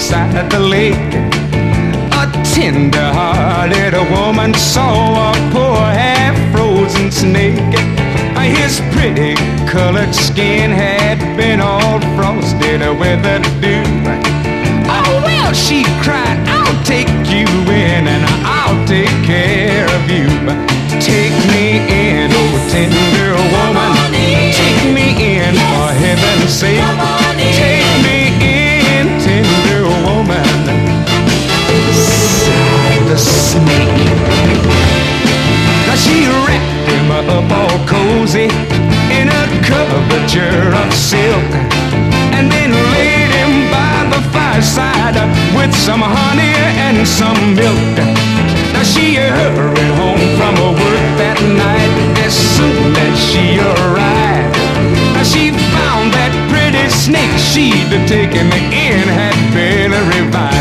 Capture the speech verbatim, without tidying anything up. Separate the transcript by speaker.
Speaker 1: beside the lake. A tender-hearted woman saw a poor half-frozen snake. His pretty colored skin had been all frosted with the dew. Oh well, she cried, I'll take you in and I'll take care of you. Take me in, oh tender woman, take me in for heaven's sake. Take me in, tender woman, sighed the snake. Now she wrapped him up all cozy in a coverture of silk, and then laid him by the fireside with some honey and some milk. Now she hurried home from her work that night as soon as she arrived. Now she found that pretty snake she'd taken in had been revived.